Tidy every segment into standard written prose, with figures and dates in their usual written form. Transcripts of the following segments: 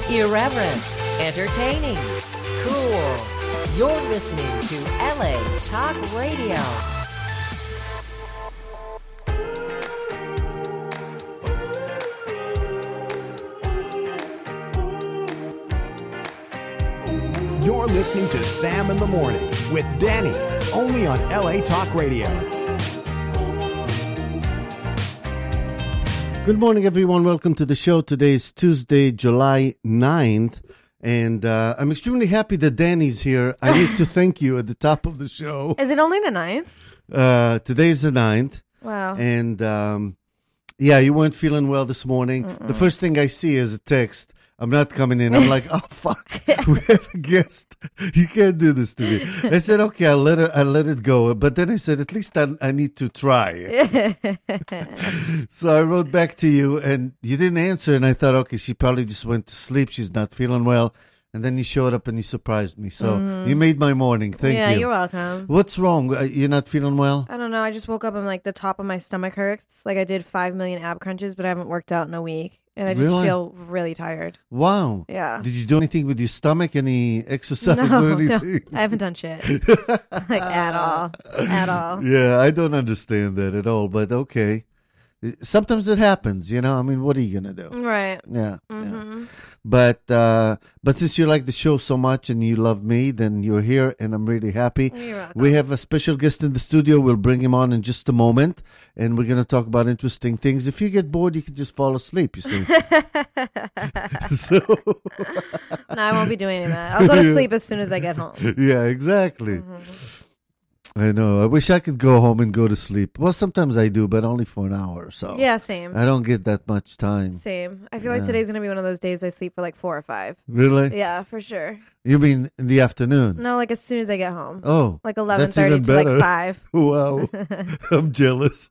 Irreverent, entertaining, cool. You're listening to LA Talk Radio. You're listening to Sam in the Morning with Danny, only on LA Talk Radio. Good morning, everyone. Welcome to the show. Today is Tuesday, July 9th, and I'm extremely happy that Danny's here. I need to thank you at the top of the show. Is it only the 9th? Today's the 9th. Wow. And, yeah, you weren't feeling well this morning. The first thing I see is a text. I'm not coming in. I'm like, oh, fuck. We have a guest. You can't do this to me. I said, okay, I'll let it go. But then I said, at least I need to try. So I wrote back to you, and you didn't answer. And I thought, okay, she probably just went to sleep. She's not feeling well. And then you showed up and you surprised me. So you made my morning. Thank you. Yeah, you're welcome. What's wrong? You're not feeling well? I don't know. I just woke up and like the top of my stomach hurts. Like I did 5 million ab crunches, but I haven't worked out in a week. And I just feel really tired. Wow. Yeah. Did you do anything with your stomach? Any exercise or anything? No, I haven't done shit. Like at all. At all. Yeah, I don't understand that at all, but okay. Sometimes it happens, you know? I mean, what are you going to do? Right. Yeah. Yeah. But since you like the show so much and you love me, then you're here, and I'm really happy. You're welcome. We have a special guest in the studio. We'll bring him on in just a moment, and we're going to talk about interesting things. If you get bored, you can just fall asleep, you see. So No, I won't be doing any of that. I'll go to sleep as soon as I get home. Yeah, exactly. I know. I wish I could go home and go to sleep. Well, sometimes I do, but only for an hour or so. Yeah, same. I don't get that much time. Same. I feel like today's going to be one of those days I sleep for like 4 or 5. Really? Yeah, for sure. You mean in the afternoon? No, like as soon as I get home. Oh. Like that's 11:30 even to like better. 5. Wow. I'm jealous.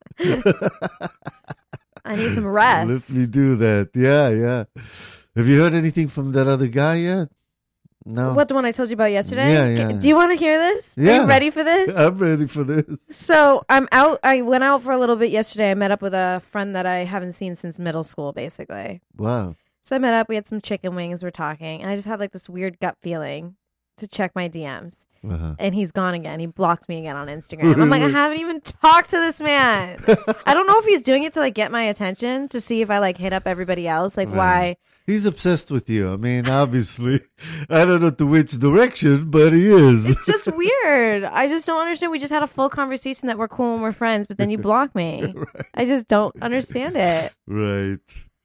I need some rest. Let me do that. Yeah, yeah. Have you heard anything from that other guy yet? No. What, the one I told you about yesterday? Yeah, yeah. Do you want to hear this? Yeah. Are you ready for this? I'm ready for this. So I'm out. I went out for a little bit yesterday. I met up with a friend that I haven't seen since middle school, basically. Wow. So I met up. We had some chicken wings. We're talking. And I just had like this weird gut feeling to check my DMs. Uh-huh. And he's gone again. He blocked me again on Instagram. I'm like, I haven't even talked to this man. I don't know if he's doing it to like get my attention, to see if I like hit up everybody else. Like, why? He's obsessed with you. I mean, obviously. I don't know to which direction, but he is. It's just weird. I just don't understand. We just had a full conversation that we're cool and we're friends, but then you block me. Right. I just don't understand it. Right.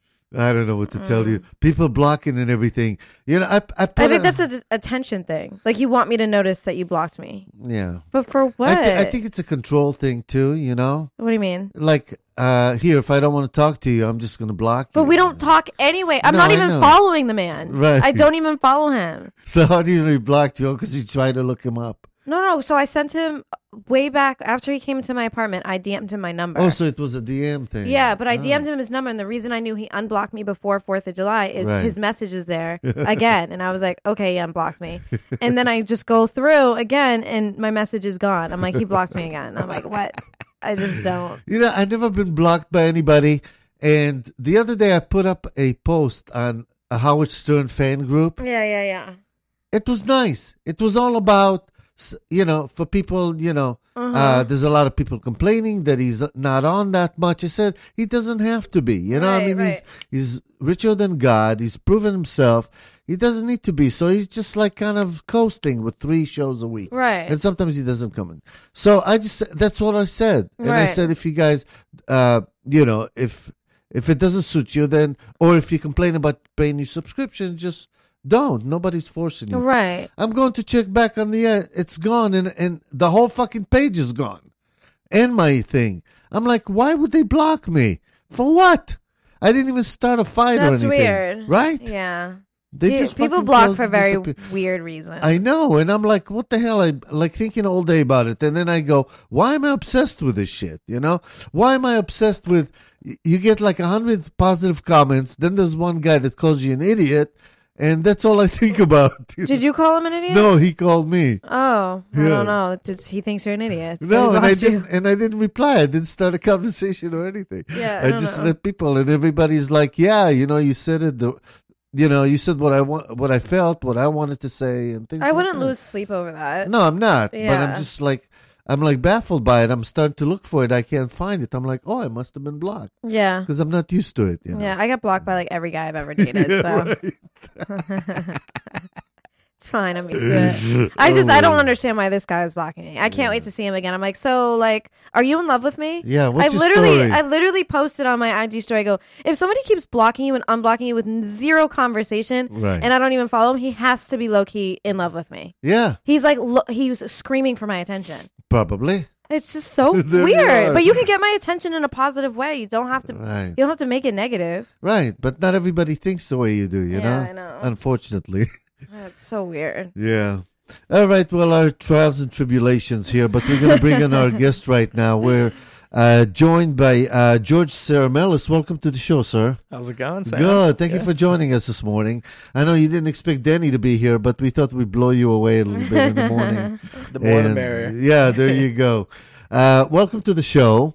I don't know what to tell you. People blocking and everything. You know, I think that's an attention thing. Like you want me to notice that you blocked me. Yeah. But for what? I think it's a control thing too, you know? What do you mean? Like, here, if I don't want to talk to you, I'm just going to block you. But we don't talk anyway. I'm No, not I even know. following the man. Right. I don't even follow him. So how do you know he blocked you? Because you tried to look him up. No. So I sent him way back after he came to my apartment. I DM'd him my number. Oh, so it was a DM thing. Yeah, but I DM'd him his number, and the reason I knew he unblocked me before 4th of July is Right. his message is there again. And I was like, okay, he unblocked me. And then I just go through again, and my message is gone. I'm like, he blocked me again. I'm like, what? I just don't. You know, I've never been blocked by anybody. And the other day I put up a post on a Howard Stern fan group. Yeah. It was nice. It was all about, you know, for people, you know, there's a lot of people complaining that he's not on that much. I said, he doesn't have to be, you know, I mean, right. he's richer than God. He's proven himself. He doesn't need to be. So he's just like kind of coasting with 3 shows a week. Right. And sometimes he doesn't come in. So that's what I said. And I Right. said, if you guys, you know, if it doesn't suit you, then, or if you complain about paying your subscription, just don't. Nobody's forcing you. Right. I'm going to check back on the end. It's gone, and the whole fucking page is gone. And my thing. I'm like, why would they block me? For what? I didn't even start a fight or That's anything. weird. Right? Yeah. They just people fucking block close for and very disappear. weird reasons. I know, and I'm like, what the hell? I like thinking all day about it, and then I go, why am I obsessed with this shit? You know, why am I obsessed with? You get like 100 positive comments, then there's one guy that calls you an idiot, and that's all I think about. Did you call him an idiot? No, he called me. Oh, I Yeah. don't know. Just he thinks you're an idiot. So No, he and I blocked you. didn't. And I didn't reply. I didn't start a conversation or anything. Yeah, I I don't just know. let people, and everybody's like, "Yeah, you know, you said it you said what I felt, what I wanted to say, and things. I like wouldn't that. lose sleep over that. No, I'm not. But Yeah. I'm just like, baffled by it. I'm starting to look for it. I can't find it. I'm like, oh, I must have been blocked Yeah. because I'm not used to it. You know? Yeah, I got blocked by like every guy I've ever dated, so it's fine. I'm used to it. I don't understand why this guy is blocking me. I can't wait to see him again. I'm like, so like, are you in love with me? Yeah, what's your I story? literally posted on my IG story. I go, if somebody keeps blocking you and unblocking you with zero conversation, Right. and I don't even follow him, he has to be low key in love with me. Yeah, He's like, he's screaming for my attention. probably. It's just so There you are. weird. But you can get my attention in a positive way. You don't have to. Right. You don't have to make it negative. Right, but not everybody thinks the way you do, you Yeah, know? I know. Unfortunately. It's so weird. Yeah. All right, well, our trials and tribulations here, but we're going to bring in our guest right now. We're joined by George Ceramelis. Welcome to the show, sir. How's it going, Sam? Good. Thank you for joining us this morning. I know you didn't expect Danny to be here, but we thought we'd blow you away a little bit in the morning. The more the And, merrier. Yeah, there you go. Welcome to the show.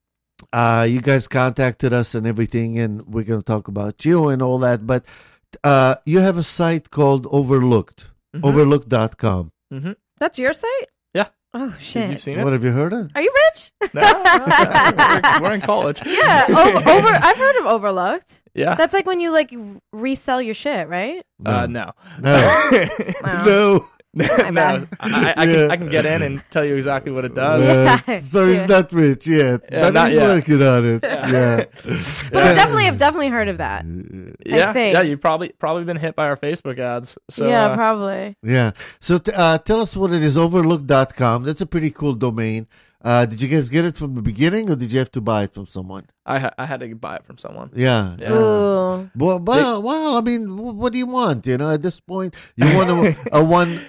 You guys contacted us and everything, and we're going to talk about you and all that. But you have a site called Overlooked, overlooked.com. Mm-hmm. That's your site? Yeah. Oh You've shit! seen it? What have you heard of? Are you rich? No, we're in college. Yeah. I've heard of Overlooked. Yeah. That's like when you like resell your shit, right? No. No. Wow. No. My No. bad. I can get in and tell you exactly what it does. Yeah. So he's Yeah. not rich yet, Yeah, but not he's yet. working on it. Yeah. But I've definitely heard of that. Yeah. think. Yeah, you've probably been hit by our Facebook ads. So Yeah, probably. Yeah. So tell us what it is, overlook.com. That's a pretty cool domain. Did you guys get it from the beginning, or did you have to buy it from someone? I had to buy it from someone. Yeah. Yeah. Ooh. Well, I mean, what do you want? You know, at this point, you want a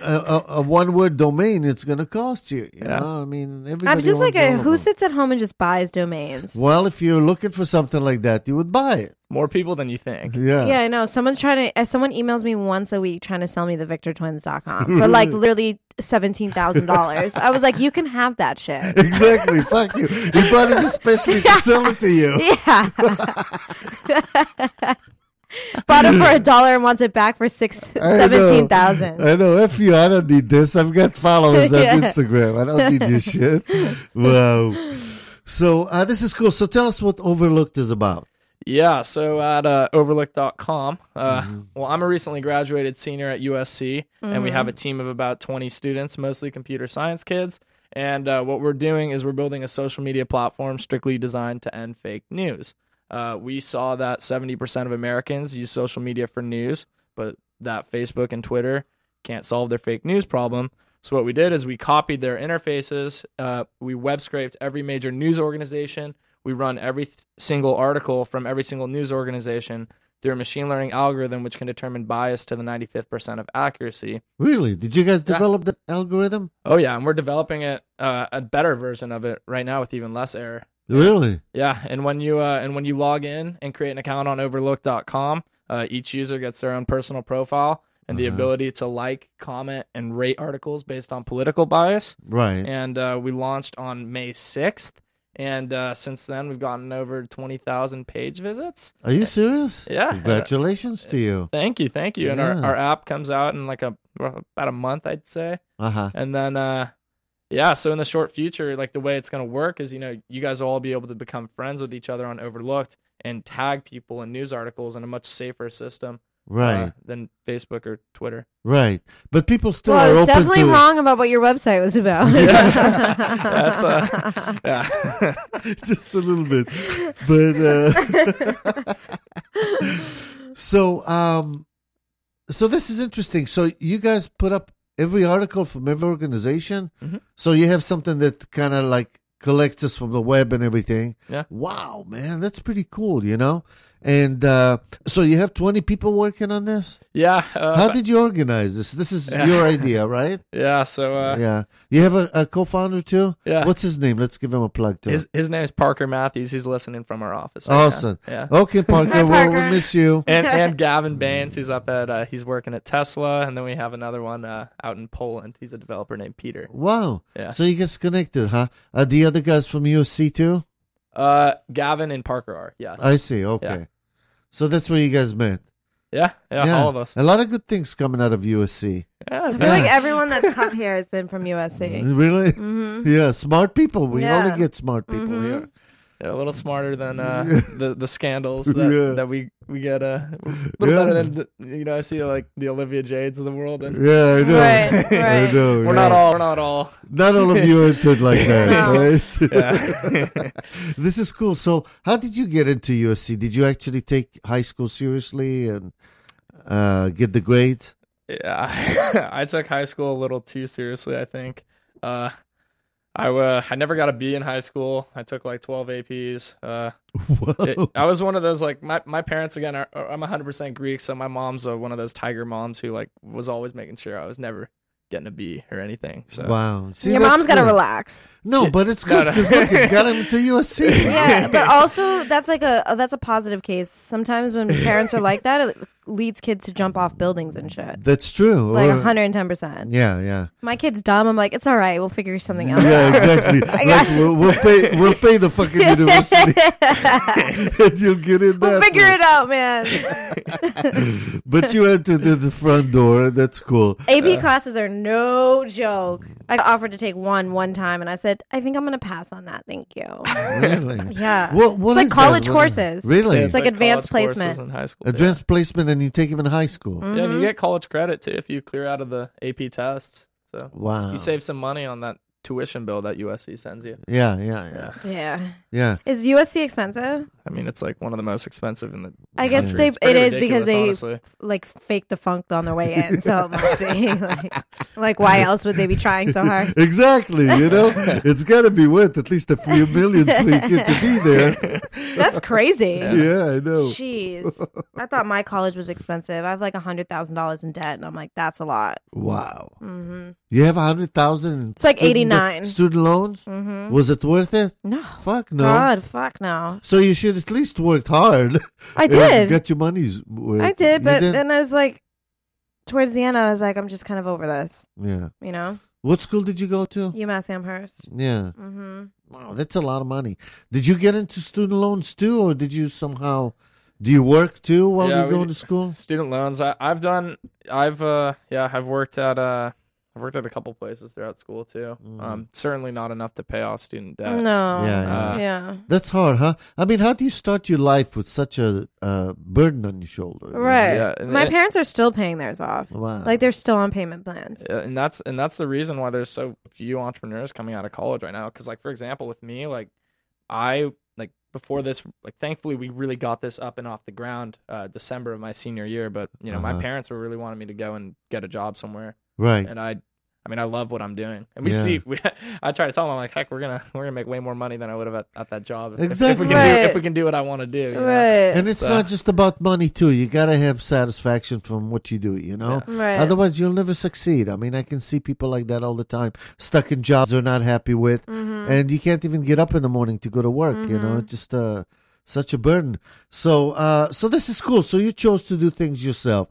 one word domain. It's going to cost you. You Yeah. know, I mean, everybody. I'm just like wants all of who them. sits at home and just buys domains? Well, if you're looking for something like that, you would buy it. More people than you think. Yeah. Yeah, I know. Someone emails me once a week trying to sell me the VictorTwins.com for like literally $17,000. I was like, you can have that shit. Exactly. Fuck you. He bought it especially to sell it to you. Yeah. Bought it for $1 and wants it back for I know. 17,000. I know. F you. I don't need this. I've got followers Yeah. on Instagram. I don't need your shit. Wow. So this is cool. So tell us what Overlooked is about. Yeah, so at overlook.com, well, I'm a recently graduated senior at USC, and we have a team of about 20 students, mostly computer science kids. And what we're doing is we're building a social media platform strictly designed to end fake news. We saw that 70% of Americans use social media for news, but that Facebook and Twitter can't solve their fake news problem. So what we did is we copied their interfaces. We web scraped every major news organization. We run every single article from every single news organization through a machine learning algorithm, which can determine bias to the 95th% of accuracy. Really? Did you guys develop the algorithm? Oh yeah, and we're developing it, a better version of it right now with even less error. Really? Yeah, and when you log in and create an account on Overlook.com, each user gets their own personal profile and the ability to like, comment, and rate articles based on political bias. Right. And we launched on May 6th. And since then, we've gotten over 20,000 page visits. Are you serious? Yeah. Congratulations to you. Thank you. And Yeah. our app comes out in like about a month, I'd say. Uh-huh. And then, so in the short future, like the way it's going to work is, you guys will all be able to become friends with each other on Overlooked and tag people in news articles in a much safer system. Right. Than Facebook or Twitter. Right. But people still Well, I are was open definitely to wrong about what your website was about. That's yeah. just a little bit. But so this is interesting. So you guys put up every article from every organization. Mm-hmm. So you have something that kind of like collects us from the web and everything. Yeah. Wow, man, that's pretty cool, And so you have 20 people working on this? Yeah. How did you organize this? This is your idea, right? Yeah. So Yeah. You have a co-founder too? Yeah. What's his name? Let's give him a plug too. his name is Parker Matthews. He's listening from our office. Right Awesome. now. Yeah. Okay, Parker. Hi, Well, Parker. we'll miss you. And Gavin Baines, who's up at he's working at Tesla, and then we have another one out in Poland. He's a developer named Peter. Wow. Yeah. So you get connected, huh? Are the other guys from USC too? Gavin and Parker are, yes. I see. Okay. Yeah. So that's where you guys met. Yeah, all of us. A lot of good things coming out of USC. Yeah, I feel like everyone that's come here has been from USC. Really? Mm-hmm. Yeah, smart people. We Yeah. only get smart people here. yeah, a little smarter than the scandals that we get. A little better than I see like the Olivia Jades of the world, and Yeah, I know. Right, I right. know. we're yeah. not all Not all of you entered like that, No. right? Yeah. This is cool. So, how did you get into USC? Did you actually take high school seriously and get the grades? Yeah, I took high school a little too seriously, I think. I never got a B in high school. I took like 12 APs. Whoa. I was one of those, like, my parents, again, I'm 100% Greek, so my mom's one of those tiger moms who, like, was always making sure I was never getting a B or anything. So Wow. See, Your that's mom's got to good. relax. No, but it's good because look, it got him to USC. Yeah, but also that's a positive case. Sometimes when parents are like that, it leads kids to jump off buildings and shit. That's true. Like Or- 110%. Yeah. My kid's dumb. I'm like, it's all right. We'll figure something out. Yeah, exactly. I Like, got you. we'll pay the fucking university, and you'll get in there. We'll figure it out, man. But you entered the front door. That's cool. AP classes are no joke. I got offered to take one time, and I said, I think I'm going to pass on that. Thank you. Really? Yeah. What it's like is college that? What is- courses. Really? Yeah, It's like advanced college courses placement. in high school. Advanced placement, and you take him in high school. Yeah, and you get college credit too if you clear out of the AP test. So Wow. you save some money on that tuition bill that USC sends you. Yeah. Yeah. Is USC expensive? I mean, it's like one of the most expensive in the. I guess country. It's it pretty is because ridiculous, they honestly. like fake defunct on their way in, so it must be like why else would they be trying so hard? Exactly. It's got to be worth at least a few millions for your kid to be there. That's crazy. Yeah, I know. Jeez, I thought my college was expensive. I have like $100,000 in debt, and I'm like, that's a lot. Wow. Mm-hmm. You have 100,000. It's like 89. student loans. Mm-hmm. Was it worth it? No, Fuck no. God, fuck no. So you should at least worked hard. I and did. Get your money's worth. I did, You but then I was like, towards the end, I was like, I'm just kind of over this. Yeah. You know, What school did you go to? UMass Amherst. Yeah. Mm-hmm. Wow, that's a lot of money. Did you get into student loans too, or did you somehow? Do you work too while Yeah, you're going to school? Student loans. I've worked at I've worked at a couple places throughout school too. Certainly not enough to pay off student debt. No. Yeah. Yeah. That's hard, huh? I mean, how do you start your life with such a burden on your shoulder? Right. Yeah, and My it- parents are still paying theirs off. Wow. Like they're still on payment plans. And that's the reason why there's so few entrepreneurs coming out of college right now. Because, like, for example, with me, like, I like before this, like, thankfully we really got this up and off the ground December of my senior year. But my parents were really wanting me to go and get a job somewhere, Right. and I love what I'm doing. And Yeah. I try to tell them, I'm like, heck, we're gonna make way more money than I would have at that job if Exactly. if we can do what I want to do. you know? Right. And it's not just about money too. You gotta have satisfaction from what you do, Right. Otherwise, you'll never succeed. I mean, I can see people like that all the time, stuck in jobs they're not happy with, Mm-hmm. and you can't even get up in the morning to go to work. It's just such a burden. So, so this is cool. So you chose to do things yourself.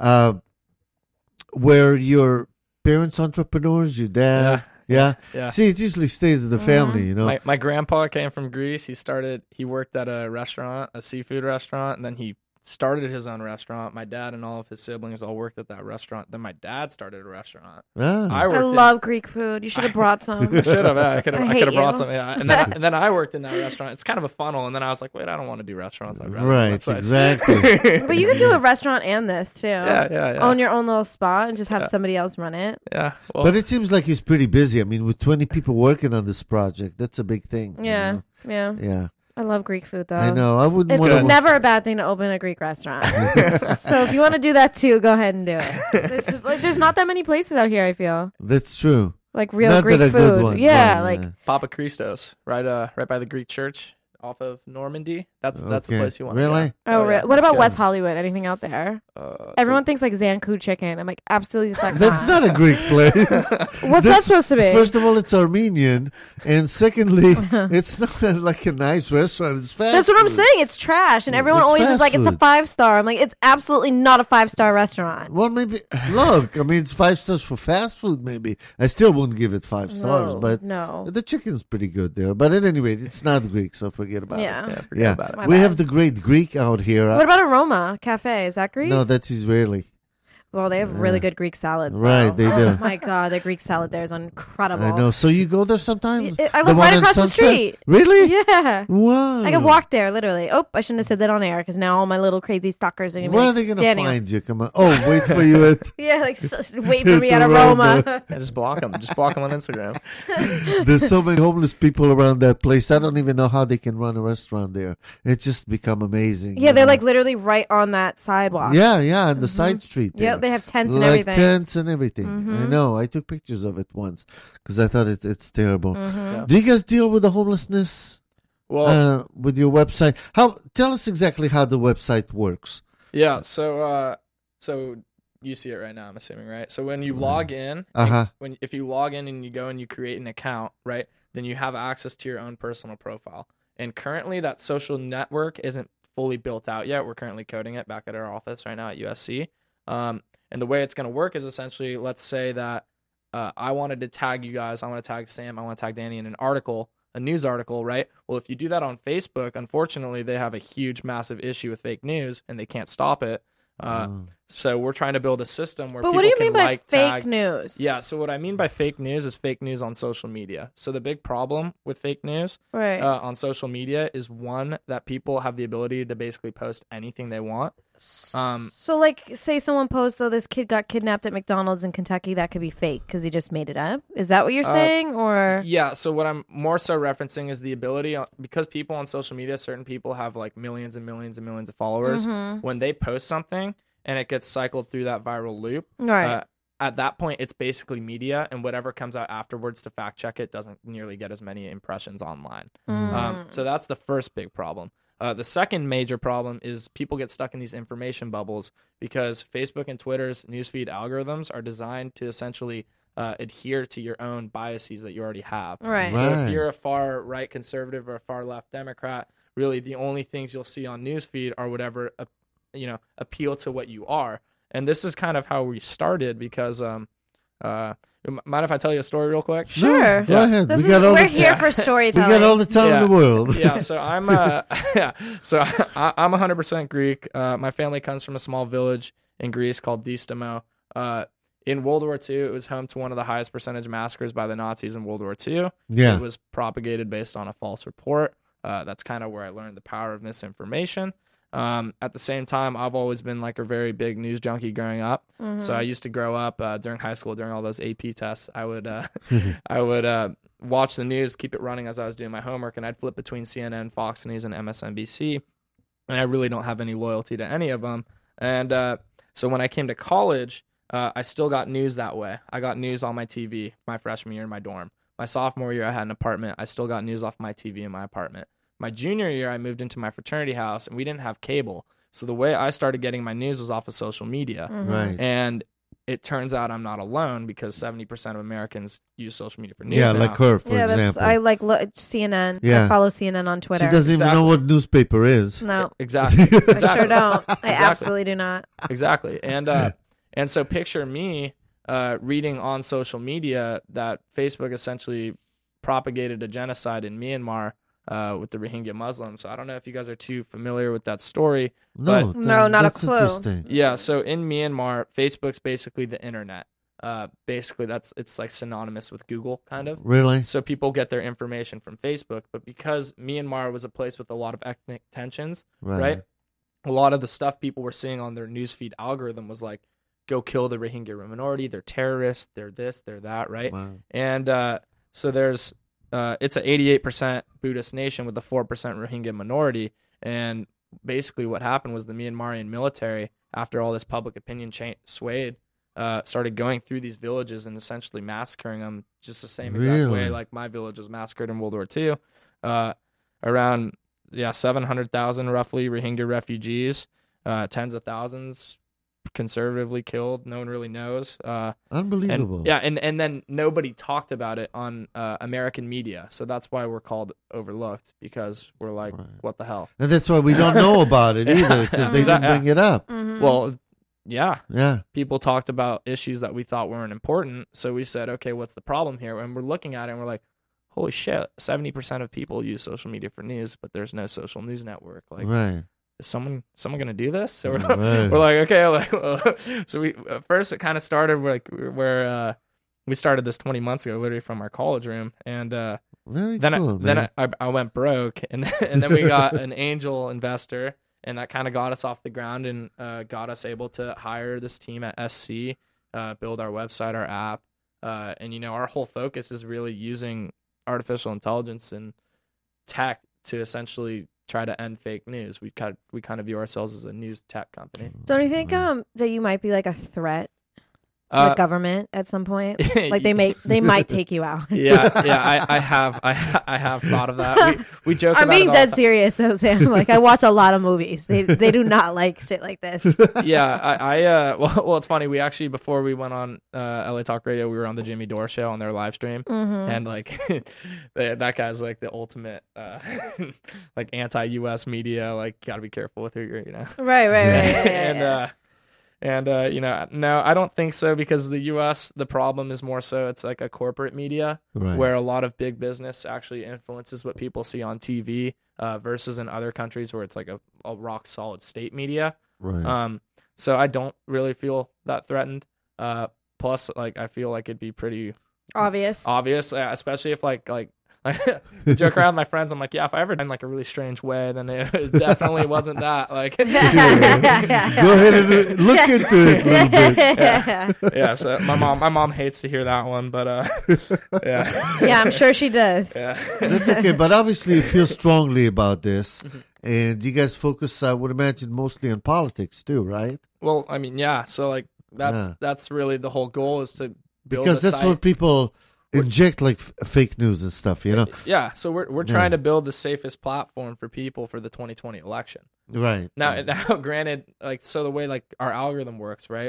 Were your parents entrepreneurs? Your dad? Yeah. Yeah. See, it usually stays in the family, you know. My grandpa came from Greece. He worked at a restaurant, a seafood restaurant, and then he started his own restaurant. My dad and all of his siblings all worked at that restaurant. Then my dad started a restaurant. Ah. I I worked love Greek food. You should have brought some. I should have. Yeah, I could I have hate brought you. some. Yeah, and then I worked in that restaurant. It's kind of a funnel. And then I was like, wait, I don't want to do restaurants. I'd rather do Right, websites. exactly. But you could do a restaurant and this too. Yeah. Own your own little spot and just have somebody else run it. Yeah. Well, But it seems like he's pretty busy. I mean, with 20 people working on this project, that's a big thing. you Yeah. know? Yeah. Yeah. I love Greek food though. I know. I wouldn't It's want to. never a bad thing to open a Greek restaurant. So if you want to do that too, go ahead and do it. There's not that many places out here, I feel. That's true. Like real Not Greek that a food. good one. Yeah, Right, like yeah. Papa Christos, right by the Greek church off of Normandy. That's the Okay. place you want. Really? oh, yeah, what that's about good. West Hollywood? Anything out there? Everyone thinks like Zankou chicken. I'm like, absolutely fuck That's not a Greek place. What's that supposed to be? First of all, it's Armenian, and secondly, it's not like a nice restaurant. It's fast. That's what I'm food. saying. It's trash, and everyone It's always is fast like, it's a food. 5-star. I'm like, it's absolutely not a 5-star restaurant. Well, maybe look. I mean, it's 5 stars for fast food. Maybe I still wouldn't give it 5 stars, but no. the chicken's pretty good there. But at any rate, it's not Greek, so forget forget about Yeah. it. Forget Yeah, about it. My we bad. have the great Greek out here. What about Aroma Cafe? Is that Greek? No, that's Israeli. Well, they have really good Greek salads. Right, though. they do. Oh my God, their Greek salad there is incredible. I know. So you go there sometimes? I The live one right on across the Sunset? street. Really? Yeah. Wow. I can walk there, literally. Oh, I shouldn't have said that on air because now all my little crazy stalkers are going to be Where are like, they going to standing find you? Come on. Oh, wait for you at. Yeah, like wait for me at Aroma. Aroma. Yeah, just block them. Just block them on Instagram. There's so many homeless people around that place. I don't even know how they can run a restaurant there. It's just become amazing. Yeah, you they're know? like literally right on that sidewalk. Yeah, on the side street. Yeah, There. they have tents and like everything. tents and everything. I know. I took pictures of it once because I thought it's terrible. Yeah. Do you guys deal with the homelessness Well, with your website? Tell us exactly how the website works. yeah. So you see it right now. I'm assuming, right? So when you log in, Uh-huh. if you log in and you go and you create an account, right, then you have access to your own personal profile. And currently, that social network isn't fully built out yet. We're currently coding it back at our office right now at USC. And the way it's going to work is essentially, let's say that I wanted to tag you guys. I want to tag Sam. I want to tag Danny in an article, a news article, right? Well, if you do that on Facebook, unfortunately, they have a huge, massive issue with fake news, and they can't stop it. So we're trying to build a system where But people what do you can mean by like, fake tag. news? Yeah, so what I mean by fake news is fake news on social media. So the big problem with fake news Right. on social media is, one, that people have the ability to basically post anything they want. So, like, say someone posts, "Oh, this kid got kidnapped at McDonald's in Kentucky." That could be fake because he just made it up. Is that what you're saying, or Yeah, so what I'm more so referencing is the ability, because people on social media, certain people have like millions and millions and millions of followers. When they post something and it gets cycled through that viral loop, right? at that point, it's basically media, and whatever comes out afterwards to fact check it doesn't nearly get as many impressions online. So that's the first big problem. The second major problem is people get stuck in these information bubbles because Facebook and Twitter's newsfeed algorithms are designed to essentially adhere to your own biases that you already have. Right. So Right. if you're a far right conservative or a far left Democrat, really the only things you'll see on newsfeed are whatever appeal to what you are. And this is kind of how we started because mind if I tell you a story real quick? Sure. Go ahead. We're here time. for We storytelling. got all the time in the world. Yeah, so I'm so I'm 100% Greek. My family comes from a small village in Greece called Distamo. In World War II, it was home to one of the highest percentage massacres by the Nazis in World War II. Yeah. It was propagated based on a false report. That's kind of where I learned the power of misinformation. At the same time, I've always been like a very big news junkie growing up. So I used to grow up during high school, during all those AP tests. I would watch the news, keep it running as I was doing my homework, and I'd flip between CNN, Fox News, and MSNBC. And I really don't have any loyalty to any of them. And so when I came to college, I still got news that way. I got news on my TV my freshman year in my dorm. My sophomore year, I had an apartment. I still got news off my TV in my apartment. My junior year, I moved into my fraternity house, and we didn't have cable. So the way I started getting my news was off of social media. Right. And it turns out I'm not alone because 70% of Americans use social media for news Yeah, now. like her, for Yeah, example. I like CNN. Yeah. I follow CNN on She Twitter. doesn't even know Exactly. what newspaper is. No, Exactly. I sure don't. I absolutely do not. Exactly. And so picture me reading on social media that Facebook essentially propagated a genocide in Myanmar with the Rohingya Muslims. So I don't know if you guys are too familiar with that story. No, No, not a that's clue. Interesting. Yeah, so in Myanmar, Facebook's basically the internet. Basically, it's like synonymous with Google, kind of. Really? So people get their information from Facebook, but because Myanmar was a place with a lot of ethnic tensions, right? A lot of the stuff people were seeing on their newsfeed algorithm was like, go kill the Rohingya minority, they're terrorists, they're this, they're that, right? Wow. And so there's it's an 88% Buddhist nation with a 4% Rohingya minority, and basically what happened was the Myanmarian military, after all this public opinion swayed, started going through these villages and essentially massacring them just the same exact Really? way like my village was massacred in World War II. Around 700,000 roughly Rohingya refugees, tens of thousands conservatively killed. No one really knows. Unbelievable. And then nobody talked about it on American media, so that's why we're called overlooked, because we're like, Right. what the hell? And that's why we don't know about it either, because they didn't bring it up. Well, yeah, Yeah. people talked about issues that we thought weren't important, so we said, okay, what's the problem here? And we're looking at it and we're like, holy shit, 70% of people use social media for news, but there's no social news network. Like, Right. is someone going to do this? So we're, Right. we're like, okay, like, so we first it kind of started where we started this 20 months ago, literally from our college room, and Very then cool, man. I went broke, and then we got an angel investor, and that kind of got us off the ground and got us able to hire this team at SC, build our website, our app, and our whole focus is really using artificial intelligence and tech to essentially try to end fake news. We kind of view ourselves as a news tech company. Don't you think that you might be like a threat to the government at some point? Like they might take you out. yeah. I have thought of that. We joke. I'm about being it all dead the serious, though, Sam. Like I watch a lot of movies. They do not like shit like this. Yeah, well, it's funny. We actually, before we went on LA Talk Radio, we were on the Jimmy Dore show on their live stream, and like that guy's like the ultimate like anti-US media. Like, gotta be careful with who you're, Right. And no, I don't think so, because the U.S., the problem is more so it's like a corporate media Right. where a lot of big business actually influences what people see on TV versus in other countries where it's like a rock solid state media. Right. So I don't really feel that threatened. Plus, like, I feel like it'd be pretty Obvious, especially if like I joke around with my friends. I'm like, yeah, if I ever died in like a really strange way, then it definitely wasn't that. Like, Go ahead and look into it a little bit. yeah. So my mom hates to hear that one, but yeah. Yeah, I'm sure she does. Yeah. That's okay, but obviously you feel strongly about this, and you guys focus, I would imagine, mostly on politics too, right? Well, I mean, yeah. So like that's really the whole goal, is to build Because a that's site. where people inject like fake news and stuff, Yeah. So we're trying to build the safest platform for people for the 2020 election. Right. Now, granted, like, so the way like our algorithm works, right?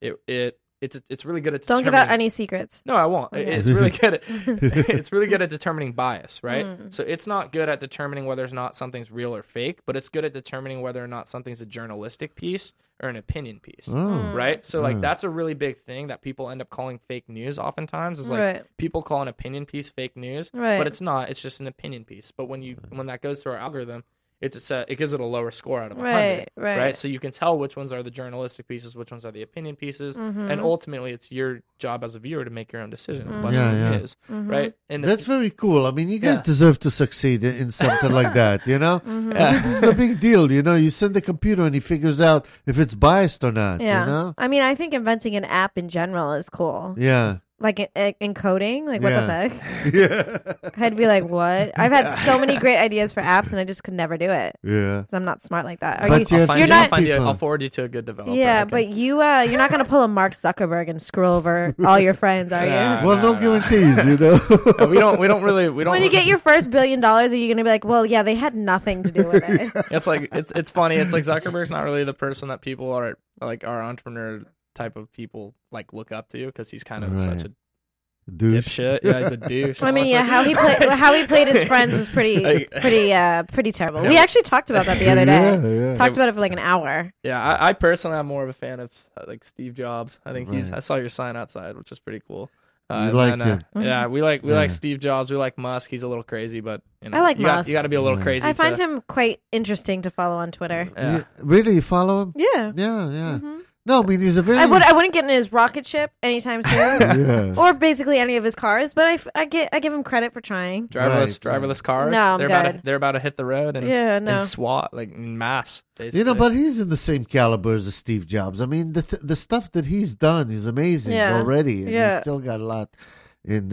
It's really good at Don't give out any secrets. No, I won't. Okay. It's really good at it's really good at determining bias, right? So it's not good at determining whether or not something's real or fake, but it's good at determining whether or not something's a journalistic piece or an opinion piece, right? So like that's a really big thing that people end up calling fake news oftentimes, is like people call an opinion piece fake news, but it's not. It's just an opinion piece. But when that goes through our algorithm, it gives it a lower score out of 100, right? So you can tell which ones are the journalistic pieces, which ones are the opinion pieces, and ultimately it's your job as a viewer to make your own decision of what it is, right? And that's very cool. I mean, you guys deserve to succeed in something like that, I mean, this is a big deal, You send the computer and he figures out if it's biased or not, I mean, I think inventing an app in general is cool. Yeah. Like encoding, like what the heck? Yeah. I'd be like, what? I've had so many great ideas for apps, and I just could never do it. Yeah. Because I'm not smart like that. But I'll forward you to a good developer. Yeah, but you're not gonna pull a Mark Zuckerberg and screw over all your friends, are you? Well, no guarantees, No, we don't really. When you get your first $1 billion, are you gonna be like, well, yeah, they had nothing to do with it? It's like it's funny. It's like Zuckerberg's not really the person that people are like our entrepreneur type of people like look up to, because he's kind of such a douche. Dipshit. Yeah, he's a douche. I mean, yeah, how he played his friends was pretty terrible. We actually talked about that the other day. Talked about it for like an hour. Yeah, I personally am more of a fan of like Steve Jobs. I think I saw your sign outside, which is pretty cool. You like him? Yeah, we like Steve Jobs. We like Musk. He's a little crazy, but I like Musk. You got to be a little crazy. I find him quite interesting to follow on Twitter. Yeah. Really, you follow him? Yeah. Yeah. No, I mean, he's a very... I wouldn't get in his rocket ship anytime soon. Or basically any of his cars, but I give him credit for trying. Driverless cars. No, they're about to hit the road and SWAT, like in mass, basically. but he's in the same caliber as Steve Jobs. I mean, the stuff that he's done is amazing already. And he's still got a lot in,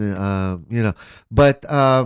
But,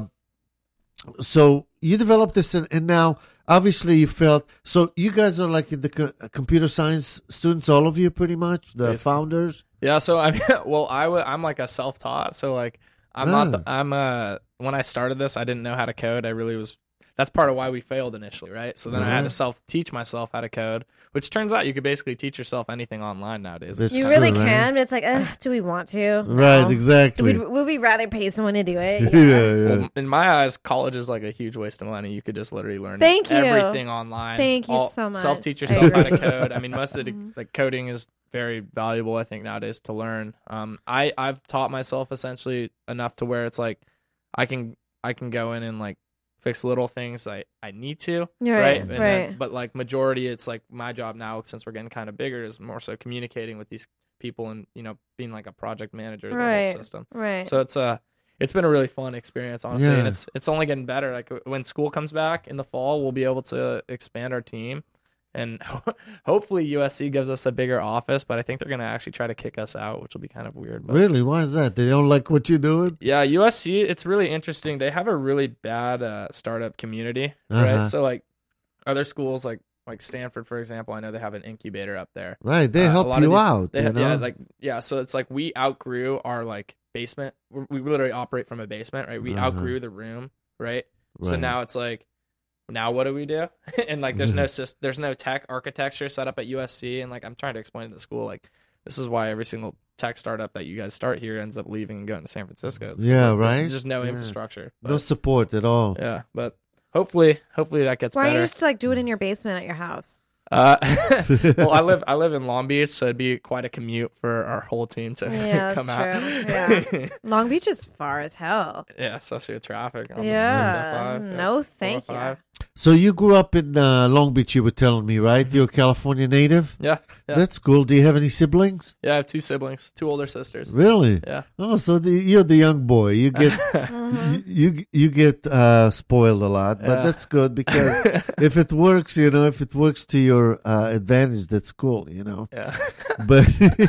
so you developed this and now... Obviously, you felt so. You guys are like the computer science students, all of you, pretty much the founders. Yeah. So I mean, I'm like a self-taught. So like, when I started this, I didn't know how to code. I really was. That's part of why we failed initially, right? So then I had to self-teach myself how to code, which turns out you could basically teach yourself anything online nowadays. You really can, but it's like, do we want to? Right, exactly. Would we rather pay someone to do it? Yeah. Well, in my eyes, college is like a huge waste of money. You could just literally learn everything online. Thank you so much. Self-teach yourself how to code. I mean, most of like coding is very valuable, I think, nowadays to learn. I've taught myself essentially enough to where it's like I can I can go in and like fix little things I need to, Right, right? And right. then, but like majority, it's like my job now, since we're getting kind of bigger, is more so communicating with these people and, you know, being like a project manager of the Right. whole system. Right. So it's been a really fun experience, honestly, and Yeah. it's only getting better. Like when school comes back in the fall, we'll be able to expand our team, and hopefully USC gives us a bigger office. But I think they're gonna actually try to kick us out, which will be kind of weird. But Really? Why is that? They don't like what you're doing? yeah, USC, it's really interesting. They have a really bad startup community, Uh-huh. right? So like other schools, like Stanford, for example, I know they have an incubator up there. Right. They A help lot of you these- out. They You know? So it's like we outgrew our like basement. We literally operate from a basement, right? We Uh-huh. outgrew the room, right? So Right. now it's like, now what do we do? And like, there's no tech architecture set up at USC, and like I'm trying to explain to the school, like this is why every single tech startup that you guys start here ends up leaving and going to San Francisco. It's Yeah, like, right? There's just no Yeah. infrastructure. No But, support at all. yeah, but hopefully that gets Why don't you better. just like do it in your basement at your house? Well, I live in Long Beach, so it'd be quite a commute for our whole team to Yeah, that's come out. true. Yeah. Long Beach is far as hell. Yeah, especially with traffic. On the Yeah. 605. No, It's thank you. 405. So you grew up in Long Beach, you were telling me, right? You're a California native? Yeah, yeah. That's cool. Do you have any siblings? Yeah, I have 2 siblings, 2 older sisters. Really? Yeah. Oh, so you're the young boy. You get you get spoiled a lot, but Yeah. that's good because if it works, you know, if it works to your advantage, that's cool, you know. Yeah. But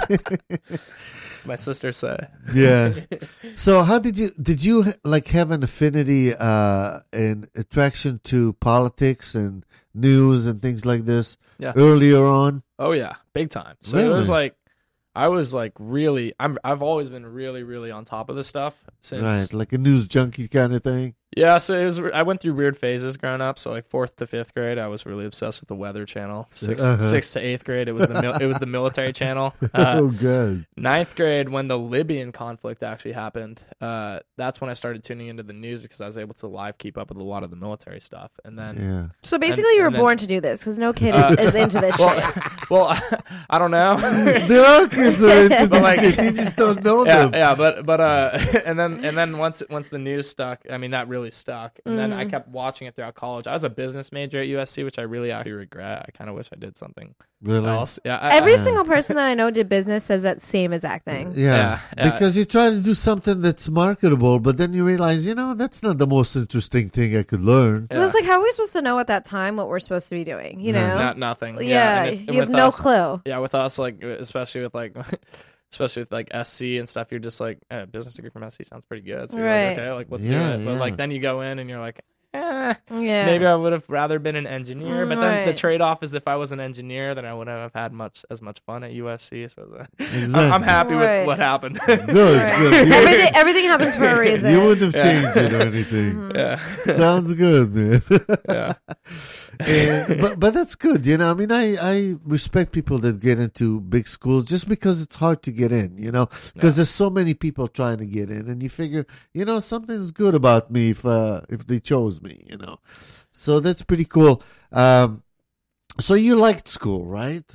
As my sisters say. yeah. So how did you like have an affinity and attraction to politics and news and things like this Yeah. earlier on? Oh yeah, big time. So it was Really? like, I was like really, I've always been really, really on top of this stuff since. Right, like a news junkie kind of thing. Yeah, so I went through weird phases growing up. So like 4th to 5th grade, I was really obsessed with the Weather Channel. 6th to 8th grade, it was the Military Channel. Oh, good. 9th grade, when the Libyan conflict actually happened, that's when I started tuning into the news because I was able to live keep up with a lot of the military stuff. And then, Yeah. So basically, you were and then- born to do this because no kid is into this shit. well, I don't know. There are kids that are into this shit. You just don't know Yeah, them. yeah, but and then once the news stuck, I mean that really stuck, and then I kept watching it throughout college. I was a business major at USC, which I really actually regret. I kind of wish I did something Really? else. Yeah, Every single person that I know did business says that same exact thing. Yeah. Yeah. Because you try to do something that's marketable, but then you realize, you know, that's not the most interesting thing I could learn. It was like, how are we supposed to know at that time what we're supposed to be doing? You know? not nothing. Yeah, and you have with no us- clue. Yeah, with us, like especially with SC and stuff, you're just like, business degree from SC sounds pretty good. So you're Right. like, okay, like let's Yeah, do it. But yeah. like then you go in and you're like, Yeah. maybe I would have rather been an engineer. But then the Right. trade off is if I was an engineer, then I wouldn't have had as much fun at USC. So Exactly. I'm happy Right. with what happened. Good, Right. good. You, Everything happens for a reason. you wouldn't have changed it or anything. yeah, Sounds good, man. yeah, but that's good, you know. I mean, I respect people that get into big schools just because it's hard to get in, you know, because there's so many people trying to get in, and you figure, you know, something's good about me if they chose me, you know. So that's pretty cool. So you liked school, right?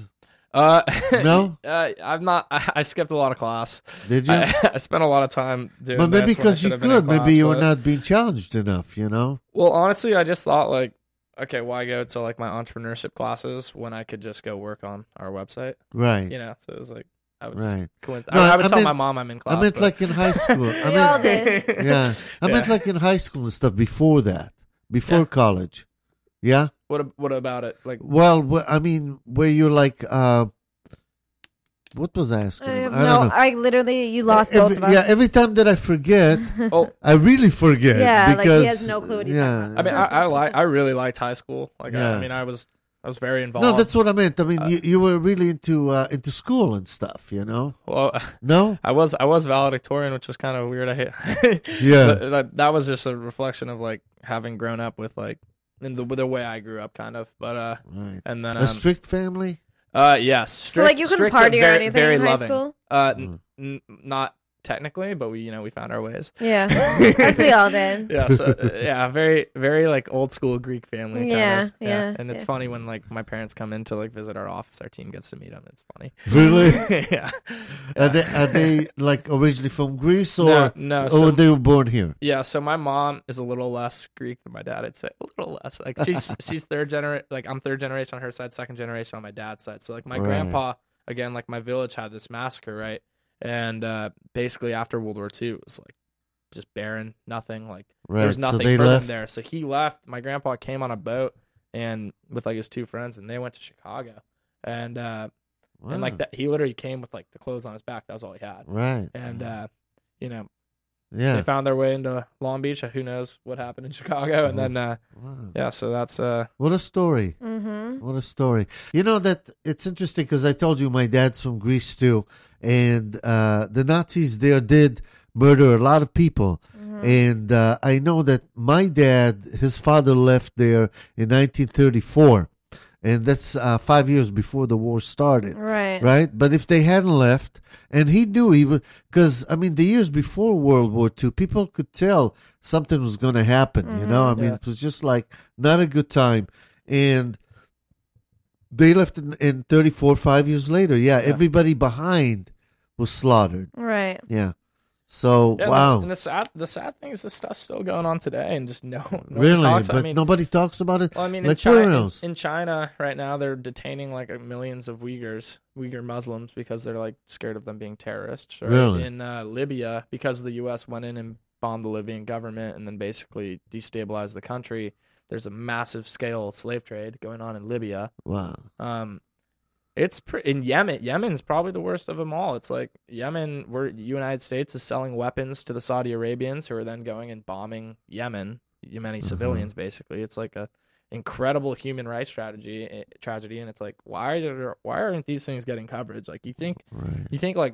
No? I'm not. I skipped a lot of class. Did you? I spent a lot of time doing. But maybe this when I because should you have been in could, maybe class, you were but- not being challenged enough, you know. Well, honestly, I just thought like, okay, why go to like my entrepreneurship classes when I could just go work on our website? Right. You know, so it was like I would Right. just No, I would I tell meant- my mom I'm in class. I meant but- like in high school. We all did. Yeah. I meant Yeah. like in high school and stuff before that, before Yeah. college. Yeah. What about it? Like, Well, I mean, where you're like, what was I asking? I don't know. I literally, you lost both of us. Yeah, every time that I forget, oh, I really forget. Yeah, like, he because, has no clue what he's yeah, talking I mean, I really liked high school. Like, Yeah. I mean, I was very involved. No, that's what I meant. I mean, you were really into school and stuff, you know? well. No? I was valedictorian, which was kind of weird. I hate. Yeah. that was just a reflection of like having grown up with like in the way I grew up, kind of. But Right. and then A strict family? yes. So, like, you couldn't strict, but party or very, anything very in high loving. school? Not technically, but we found our ways. Yeah, as we all did. Yeah, so very very like old school Greek family. Kind Yeah, of. yeah, And it's yeah. funny when like my parents come in to like visit our office, our team gets to meet them. It's funny. Really? Yeah. Are they like originally from Greece or No. or So, they were born here? yeah, so my mom is a little less Greek than my dad. I'd say a little less. Like she's third generation. Like I'm third generation on her side, second generation on my dad's side. So like my Right. grandpa, again, like my village had this massacre, right? And basically after World War II, it was like just barren, nothing. Like Right. there was So nothing they for left. them there. So he left. My grandpa came on a boat and with like his two friends, and they went to Chicago. And and like Wow. that, he literally came with like the clothes on his back. That was all he had. Right. And you know, Yeah. they found their way into Long Beach. Who knows what happened in Chicago? And then Wow. yeah, so that's What a story. Mm-hmm. What a story. You know that it's interesting because I told you my dad's from Greece too, and the Nazis there did murder a lot of people. And I know that my dad, his father left there in 1934, and that's 5 years before the war started. Right. Right? But if they hadn't left, and he knew even, because, I mean, the years before World War II, people could tell something was going to happen, you know? I mean, Yeah. it was just like not a good time. And they left in 34, 5 years later. Yeah, everybody behind was slaughtered. Right. Yeah. So, yeah, wow. And the sad thing is this stuff's still going on today, and just nobody Really? talks. But I mean, nobody talks about it? well, I mean, like in where China, else? in China right now, they're detaining like millions of Uyghur Muslims because they're like scared of them being terrorists. Right? Really? In Libya, because the U.S. went in and bombed the Libyan government and then basically destabilized the country. There's a massive scale slave trade going on in Libya. Wow. It's in Yemen. Yemen's probably the worst of them all. It's like Yemen, where the United States is selling weapons to the Saudi Arabians, who are then going and bombing Yemeni civilians. Basically, it's like a incredible human rights tragedy, and it's like why aren't these things getting coverage? Like you think like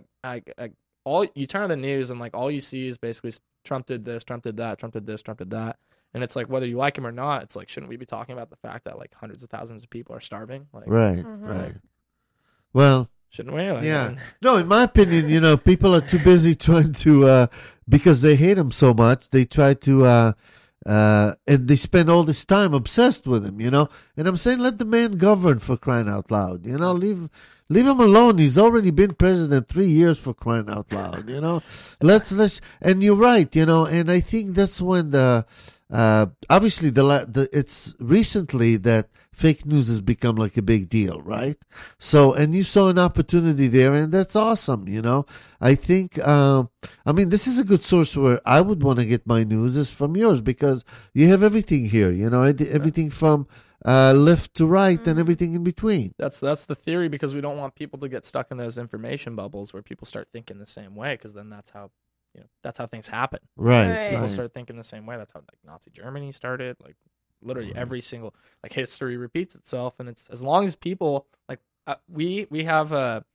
all you turn on the news and like all you see is basically Trump did this, Trump did that, Trump did this, Trump did that. And it's like, whether you like him or not, it's like, shouldn't we be talking about the fact that like hundreds of thousands of people are starving? Like, Right, Mhm. right. Well, shouldn't we? Like, yeah. No, in my opinion, you know, people are too busy trying to, because they hate him so much, they try to, and they spend all this time obsessed with him, you know. And I'm saying, let the man govern, for crying out loud, you know. Leave him alone. He's already been president 3 years, for crying out loud, you know. Let's. And you're right, you know. And I think that's when the obviously it's recently that fake news has become like a big deal, right? So, and you saw an opportunity there, and that's awesome, you know. I think, I mean, this is a good source where I would want to get my news is from yours, because you have everything here, you know, everything from left to right and everything in between. That's the theory, because we don't want people to get stuck in those information bubbles where people start thinking the same way, because then that's how things happen. Right, Right. People right. start thinking the same way. That's how like Nazi Germany started. Like literally every single like history repeats itself, and it's as long as people like we have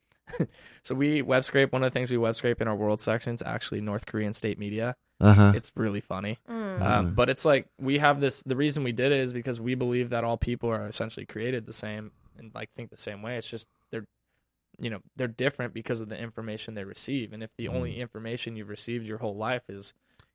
so we web scrape. One of the things we web scrape in our world section is actually North Korean state media. Uh-huh. It's really funny. Mm. But it's like we have this. The reason we did it is because we believe that all people are essentially created the same and like think the same way. It's just they're different because of the information they receive. And if the only information you've received your whole life is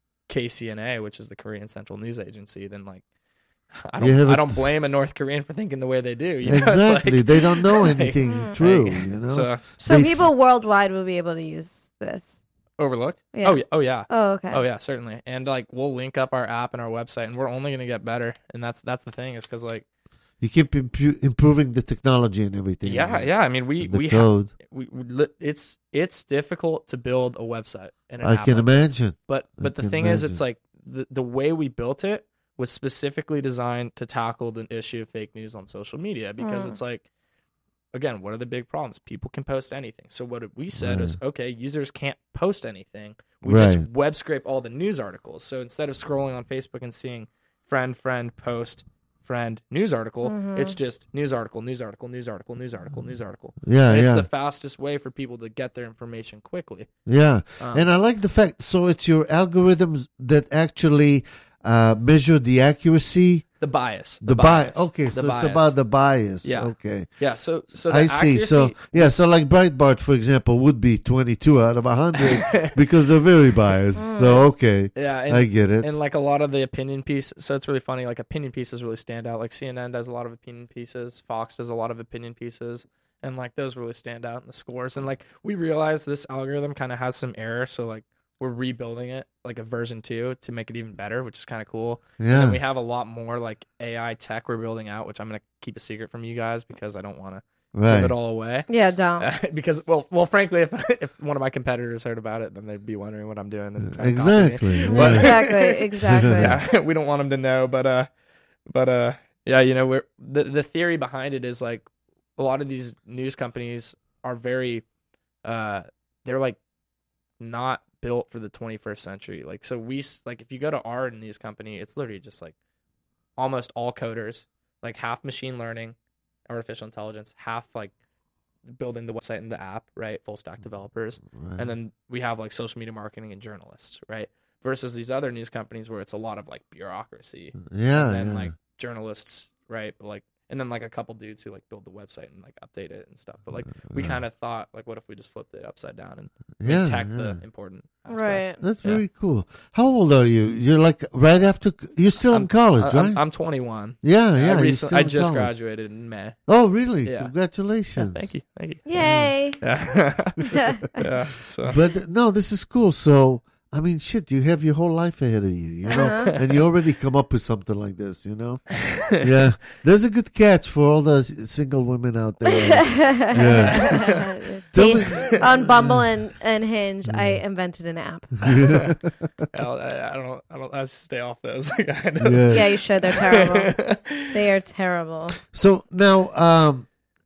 KCNA, which is the Korean Central News Agency, then like I don't blame a North Korean for thinking the way they do. You know? It's Exactly. like- They don't know anything Like, true, hey, you know. So They- people worldwide will be able to use this. overlooked. Yeah. Oh yeah. Oh yeah. Oh, okay. Oh yeah, certainly. And like we'll link up our app and our website, and we're only gonna get better. And that's the thing, is because like you keep improving the technology and everything. yeah. I mean we The have code. it's difficult to build a website and an I app can like this. imagine. But I the can thing is, imagine. it's like the way we built it was specifically designed to tackle the issue of fake news on social media, because it's like, again, what are the big problems? People can post anything. So what we said is, okay, users can't post anything. We just Right. web scrape all the news articles. So instead of scrolling on Facebook and seeing friend, post, friend, news article, it's just news article, news article, news article, news article, news article. Yeah, And it's yeah. the fastest way for people to get their information quickly. Yeah, and I like the fact. So it's your algorithms that actually measure the accuracy The bias. The bias. Okay, The so bias. it's about the bias. Yeah. Okay. Yeah. So the I see. So accuracy- so like Breitbart, for example, would be 22 out of 100 because they're very biased. So okay, Yeah, I get it. And like a lot of the opinion pieces, so it's really funny. Like opinion pieces really stand out. Like CNN does a lot of opinion pieces, Fox does a lot of opinion pieces, and like those really stand out in the scores. And like we realize this algorithm kind of has some error, so like we're rebuilding it, like a version 2, to make it even better, which is kind of cool. Yeah. And we have a lot more like AI tech we're building out, which I'm gonna keep a secret from you guys because I don't want to give Right. it all away. Yeah, don't. Because well, frankly, if one of my competitors heard about it, then they'd be wondering what I'm doing. And trying to copy me. Exactly. But- Yeah. Exactly. Yeah, we don't want them to know, but yeah, you know, we're the theory behind it is like a lot of these news companies are very, they're like not built for the 21st century. Like, so like if you go to our news company, it's literally just like almost all coders, like half machine learning, artificial intelligence, half like building the website and the app, right? Full stack developers. Right. And then we have like social media marketing and journalists, right? Versus these other news companies where it's a lot of like bureaucracy, Yeah. and then yeah. like journalists, right? But like, and then like a couple dudes who like build the website and like update it and stuff. But like we kind of thought like, what if we just flipped it upside down and yeah, tech yeah. the important aspect. Right. That's Yeah. very cool. How old are you? You're like right after. You're still in college, right? I'm 21. yeah, yeah. you're I still in just college. graduated in May. Oh, really? Yeah. Congratulations. Thank you. Yay. Yeah. Yeah. So But no, this is cool. So, I mean, shit, you have your whole life ahead of you, and you already come up with something like this, Yeah. There's a good catch for all the single women out there. Yeah. Tell me- On Bumble and Hinge, I invented an app. I don't. I stay off those. I know. Yeah. Yeah, you should. They're terrible. They are terrible. So now,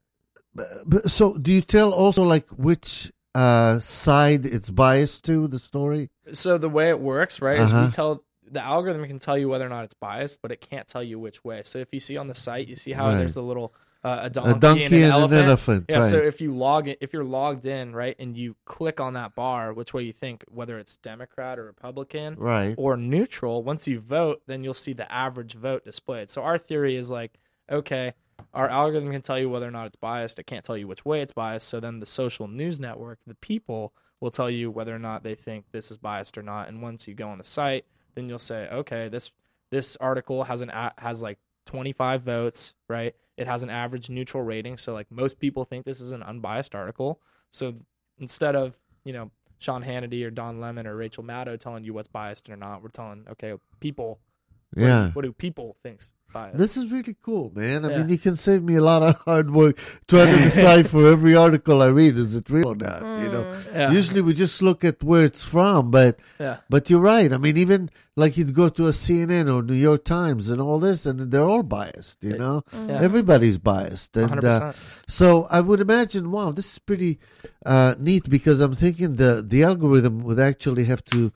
so do you tell also like which side it's biased to the story? So the way it works, right, is Uh-huh. we tell the algorithm can tell you whether or not it's biased, but it can't tell you which way. So if you see on the site, you see how Right. there's the little a A donkey, donkey and an and elephant. an elephant. Yeah, right. so if you're logged in, right, and you click on that bar, which way you think, whether it's Democrat or Republican right. or neutral, once you vote, then you'll see the average vote displayed. So our theory is like, okay, our algorithm can tell you whether or not it's biased. It can't tell you which way it's biased. So then the social news network, the people, will tell you whether or not they think this is biased or not. And once you go on the site, then you'll say, okay, this article has like 25 votes, right? It has an average neutral rating, so like most people think this is an unbiased article. So instead of Sean Hannity or Don Lemon or Rachel Maddow telling you what's biased or not, we're telling people, Yeah. what do people think's biased? This is really cool, man. I Yeah. mean, you can save me a lot of hard work trying to decide for every article I read, is it real or not, Yeah. Usually we just look at where it's from, but Yeah. you're right. I mean, even like you'd go to a CNN or New York Times and all this, and they're all biased, Yeah. Everybody's biased. And 100%. so I would imagine, wow, this is pretty neat, because I'm thinking the algorithm would actually have to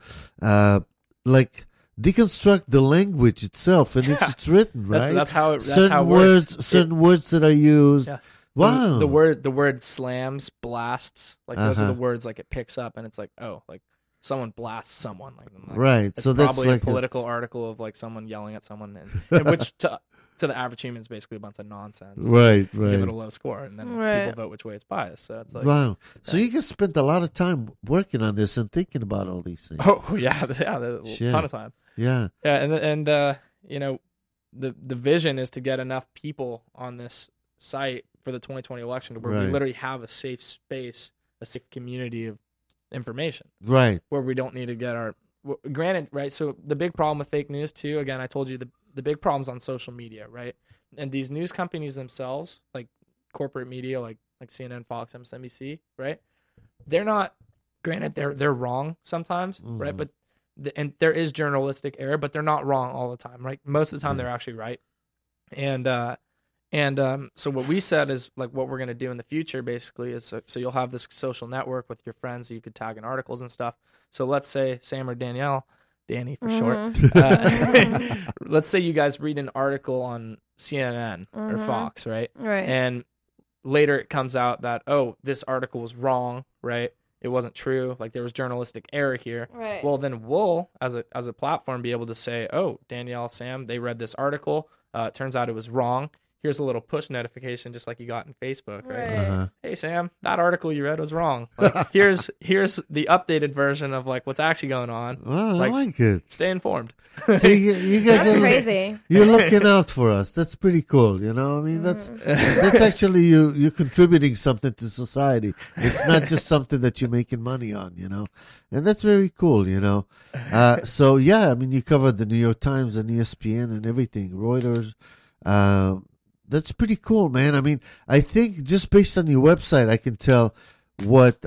like deconstruct the language itself, and it's written, right? That's how it certain works. words, certain words that are used. Yeah. Wow. The word slams, blasts, like those are Uh-huh. the words like it picks up, and it's like, oh, like someone blasts someone, like Right. It's So that's probably like a political article of like someone yelling at someone, and which to the average human is basically a bunch of nonsense. Right. You give it a Right. low score, and then Right. people vote which way it's biased. So it's like, Wow. So you guys spent a lot of time working on this and thinking about all these things. oh yeah, there's a Shit. ton of time. Yeah. Yeah, and the vision is to get enough people on this site for the 2020 election to where Right. we literally have a safe space, a safe community of information Right. where we don't need to get our granted, right? So the big problem with fake news too, again, I told you the big problem's on social media, right? And these news companies themselves, like corporate media, like CNN, Fox, MSNBC, right? They're not, granted, they're wrong sometimes, right? But and there is journalistic error, but they're not wrong all the time, right? Most of the time, they're actually right. And so what we said is like what we're gonna do in the future basically is so you'll have this social network with your friends that you could tag in articles and stuff. So let's say Sam or Danielle, Danny for short. Let's say you guys read an article on CNN or Fox, right? Right. And later it comes out that this article was wrong, right? it wasn't true, like there was journalistic error here. Right. Well, then we'll, as a platform, be able to say, oh, Danielle, Sam, they read this article. It turns out it was wrong. Here's a little push notification, just like you got in Facebook, right? Uh-huh. Hey, Sam, that article you read was wrong. Like, here's the updated version of like what's actually going on. Well, Like, I like it. Stay informed. See, you guys That's are crazy. you're looking out for us. That's pretty cool. You know, I mean, that's actually you're contributing something to society. It's not just something that you're making money on. You know, and that's very cool. You know, so yeah, I mean, you covered the New York Times and ESPN and everything, Reuters. That's pretty cool, man. I mean, I think just based on your website, I can tell what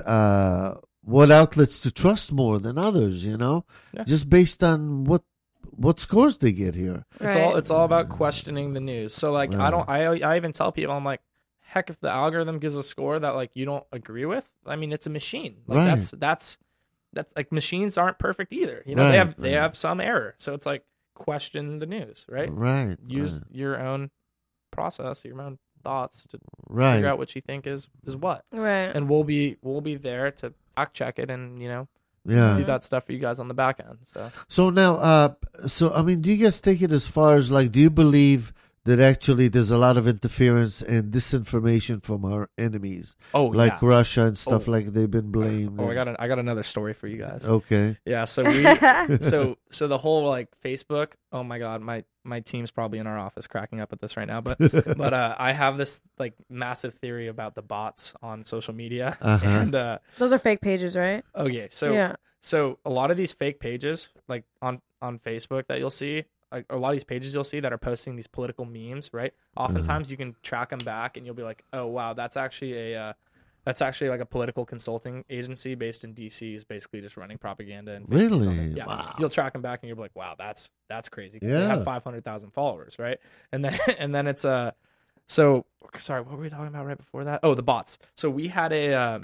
outlets to trust more than others. You know, Yeah. just based on what scores they get here. It's all about questioning the news. So like I even tell people, I'm like, heck, if the algorithm gives a score that like you don't agree with, I mean, it's a machine. Like Right. that's like machines aren't perfect either. You know, Right, they have some error. So it's like question the news, right? Right. Use right, your own process, your own thoughts to right. figure out what you think is what. Right. And we'll be there to fact check it and, you know, Yeah. do that stuff for you guys on the back end. So So now, so I mean, do you guys take it as far as like, do you believe that actually there's a lot of interference and disinformation from our enemies, like Russia and stuff Oh. like they've been blamed? Oh, and- I got another story for you guys. Okay. Yeah, so we so the whole like Facebook, oh my god, my team's probably in our office cracking up at this right now, but I have this like massive theory about the bots on social media. Uh-huh. And Those are fake pages, right? okay, so Yeah. so a lot of these fake pages like on Facebook that you'll see, like a lot of these pages you'll see that are posting these political memes, right? Oftentimes you can track them back and you'll be like, "Oh wow, that's actually like a political consulting agency based in DC is basically just running propaganda and fake news on Really? it." Yeah, Wow. you'll track them back and you'll be like, "Wow, that's crazy." 'Cause Yeah. they have 500,000 followers, right? And then it's so sorry, what were we talking about right before that? Oh, the bots. So we had a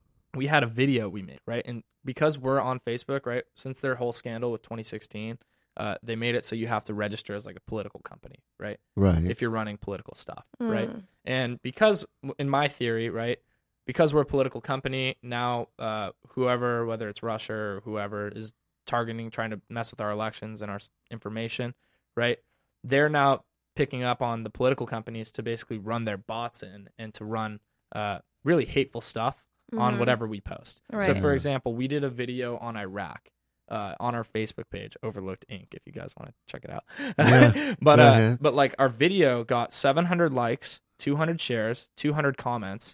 video we made, right? And because we're on Facebook, right? Since their whole scandal with 2016, they made it so you have to register as like a political company, right? Right. If you're running political stuff, right? And because, in my theory, right, because we're a political company now, whoever, whether it's Russia or whoever, is targeting, trying to mess with our elections and our information, right? They're now picking up on the political companies to basically run their bots in and to run really hateful stuff on whatever we post. So, Right. for example, we did a video on Iraq. On our Facebook page, Overlooked Inc. If you guys want to check it out, Yeah. but Go ahead. but like our video got 700 likes, 200 shares, 200 comments,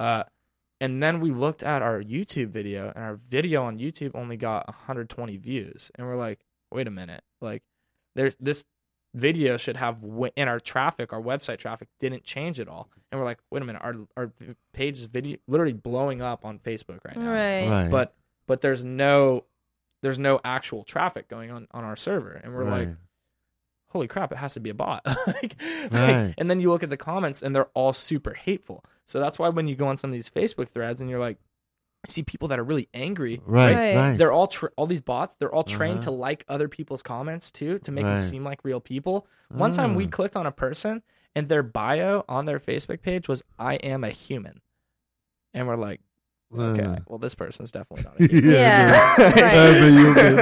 and then we looked at our YouTube video, and our video on YouTube only got 120 views, and we're like, wait a minute, like this video should have in our traffic, our website traffic didn't change at all, and we're like, wait a minute, our page is video literally blowing up on Facebook right now, Right. Right. but there's no actual traffic going on our server, and we're like, Right. holy crap, it has to be a bot. like, Right. and then you look at the comments and they're all super hateful. So that's why when you go on some of these Facebook threads and you're like, I see people that are really angry. Right. Right. Right. They're all all these bots. They're all trained Uh-huh. to like other people's comments too, to make Right. them seem like real people. One time we Ah. clicked on a person and their bio on their Facebook page was "I am a human," and we're like, okay, well this person's definitely not a human. Yeah. I'm a human.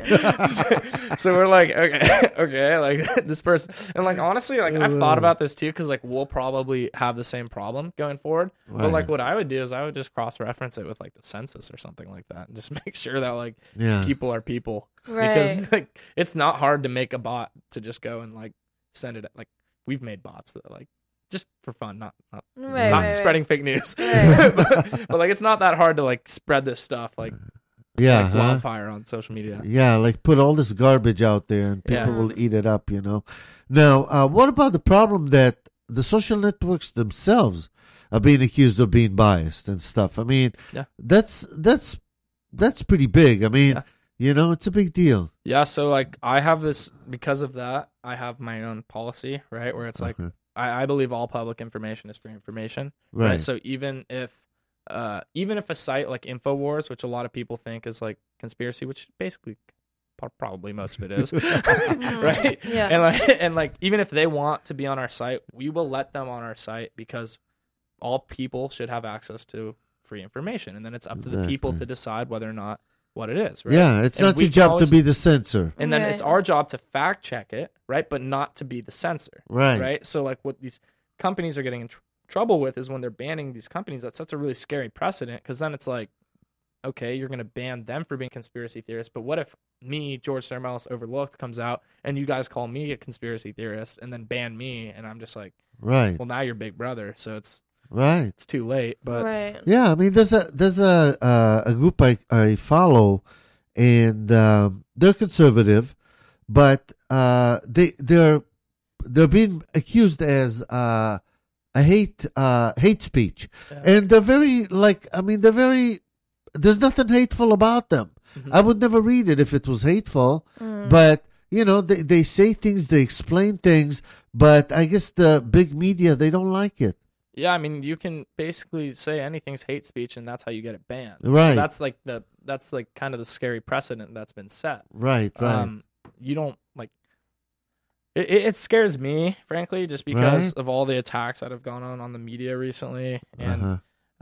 Right. So we're like, okay, like this person, and like honestly, like I've thought about this too, because like we'll probably have the same problem going forward. But like Right. what I would do is I would just cross-reference it with like the census or something like that, and just make sure that like Yeah. people are people, Right. because like it's not hard to make a bot to just go and like send it. Like we've made bots that like just for fun, not Right. not right, spreading fake news, Right. but like it's not that hard to like spread this stuff like Yeah. like huh? wildfire on social media. Yeah, like put all this garbage out there and people Yeah. will eat it up, you know. Now, what about the problem that the social networks themselves are being accused of being biased and stuff? I mean, Yeah. that's pretty big. I mean, Yeah. you know, it's a big deal. Yeah, so like I have this, because of that, I have my own policy, right? Where it's like Okay. I believe all public information is free information. Right. So even if a site like InfoWars, which a lot of people think is like conspiracy, which basically probably most of it is, right? Yeah. And like even if they want to be on our site, we will let them on our site, because all people should have access to free information, and then it's up to the Exactly. people to decide whether or not what it is. Right? Yeah, it's And not we your can job always- to be the censor. and then Right. it's our job to fact check it, right? But not to be the censor, Right. right? So like what these companies are getting in trouble with is when they're banning these companies. That sets a really scary precedent, because then it's like, okay, you're going to ban them for being conspiracy theorists, but what if me, George Sermelis Overlooked, comes out and you guys call me a conspiracy theorist and then ban me, and I'm just like, Right. well, now you're Big Brother, so it's Right. too late. But Right. Yeah, I mean, there's a group I follow, and they're conservative, but they're being accused as a hate speech, and they're very there's nothing hateful about them. I would never read it if it was hateful, but they say things, they explain things, but I guess the big media, they don't like it. yeah, I mean, you can basically say anything's hate speech, and that's how you get it banned. Right. So that's like kind of the scary precedent that's been set. Right. You don't like it scares me, frankly, just because Right. of all the attacks that have gone on the media recently. And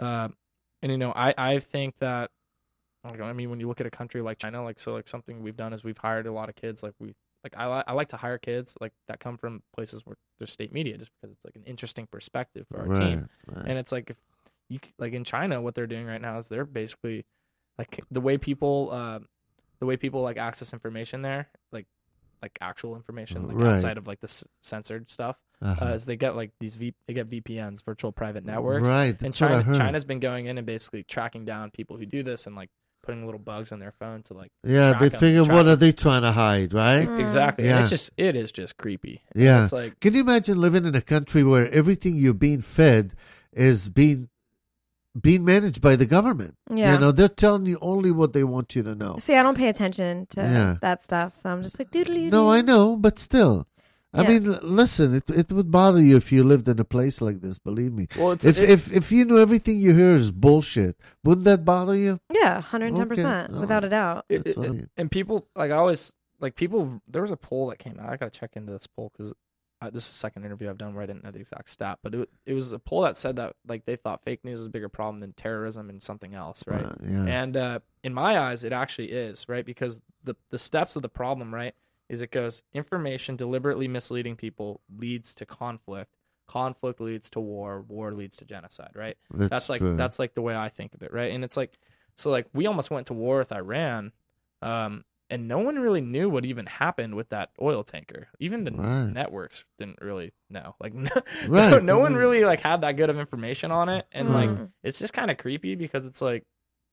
I think that, I mean, when you look at a country like China, something we've done is we've hired a lot of kids. I like to hire kids like that come from places where there's state media, just because it's like an interesting perspective for our team. Right. And it's like, if you like in China, what they're doing right now is they're basically like the way people like access information there, like actual information, like Right. outside of like the censored stuff, is they get like they get VPNs, virtual private networks. Right. And That's what I heard. China's been going in and basically tracking down people who do this and like putting little bugs on their phone to like Yeah, track they 'em, figure track what 'em. are they trying to hide, right? Exactly. Yeah. And it is just creepy. And Yeah. it's like, Can you imagine living in a country where everything you're being fed is being managed by the government? Yeah. They're telling you only what they want you to know. See, I don't pay attention to Yeah. that stuff, so I'm just like doodly. No, I know, but still. I Yeah. mean, listen, it would bother you if you lived in a place like this, believe me. well, it's If you knew everything you hear is bullshit, wouldn't that bother you? Yeah, 110%, Okay. without a doubt. That's what I mean. and people like I always like people. There was a poll that came out. I gotta check into this poll because this is the second interview I've done where I didn't know the exact stat, but it was a poll that said that like they thought fake news is a bigger problem than terrorism and something else, right? Yeah. And in my eyes, it actually is, right? Because the steps of the problem, right, is it goes information deliberately misleading people leads to conflict. Conflict leads to war. War leads to genocide, right? That's true. That's like the way I think of it, right? And it's like, so like we almost went to war with Iran, and no one really knew what even happened with that oil tanker. Even the Right. networks didn't really know. Like Right. no one really like had that good of information on it, and like Mm. it's just kind of creepy because it's like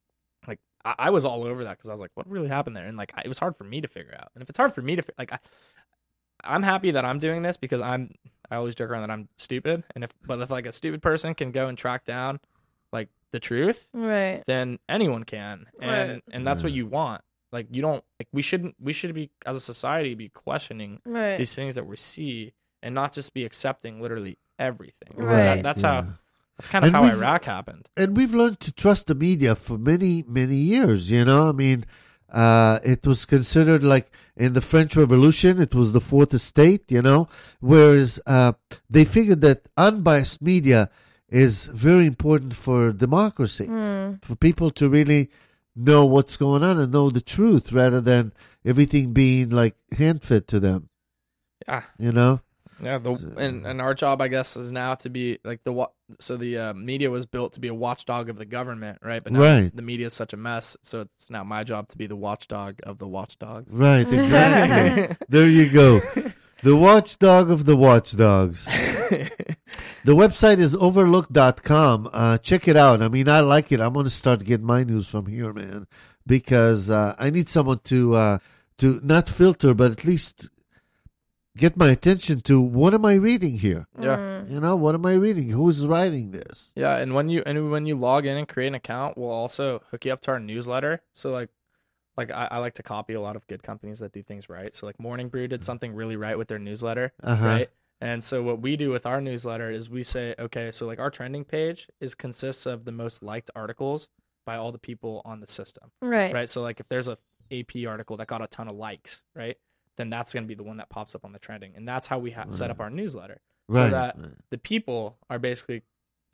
I was all over that because I was like, what really happened there? And like it was hard for me to figure out. And if it's hard for me to I'm happy that I'm doing this because I always joke around that I'm stupid, and if like a stupid person can go and track down like the truth, Right. then anyone can, and Right. and that's what you want. Like you don't like we should be as a society be questioning Right. these things that we see and not just be accepting literally everything. Right. That's yeah. that's kind of And how we've- Iraq happened. And we've learned to trust the media for many, many years, I mean, it was considered like in the French Revolution, it was the fourth estate, whereas they figured that unbiased media is very important for democracy, for people to really know what's going on and know the truth rather than everything being like hand-fed to them, Yeah. Yeah, and our job, I guess, is now to be like the media was built to be a watchdog of the government, right? But now Right. the media is such a mess, so it's now my job to be the watchdog of the watchdogs. Right, exactly. There you go. The watchdog of the watchdogs. The website is overlook.com. Check it out. I mean, I like it. I'm going to start getting my news from here, man, because I need someone to not filter, but at least get my attention to what am I reading here? Yeah. What am I reading? Who's writing this? Yeah, and when you log in and create an account, we'll also hook you up to our newsletter. So like I like to copy a lot of good companies that do things right. So like Morning Brew did something really right with their newsletter, right? And so what we do with our newsletter is we say, okay, so like our trending page consists of the most liked articles by all the people on the system, Right. right? So like if there's a AP article that got a ton of likes, right, then that's going to be the one that pops up on the trending, and that's how we set up our newsletter, so Right. that the people are basically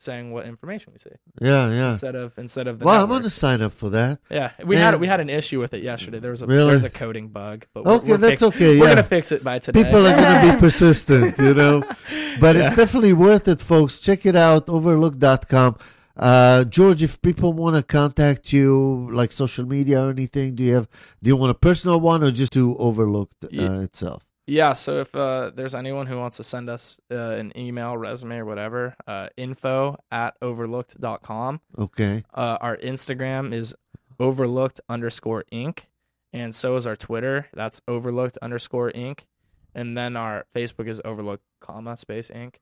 saying what information we see Yeah. instead of the Well, I'm network. going to sign up for that. Yeah, we had an issue with it yesterday. There was a coding bug, but Okay, that's okay, We're yeah. gonna fix it by today. People are going to be persistent, But it's definitely worth it, folks. Check it out, overlook.com. George, if people want to contact you, like social media or anything, do you want a personal one or just to Overlook itself? Yeah, so if there's anyone who wants to send us an email, resume, or whatever, info@overlooked.com. Okay. Our Instagram is overlooked_inc, and so is our Twitter. That's overlooked_inc. And then our Facebook is overlooked, space inc.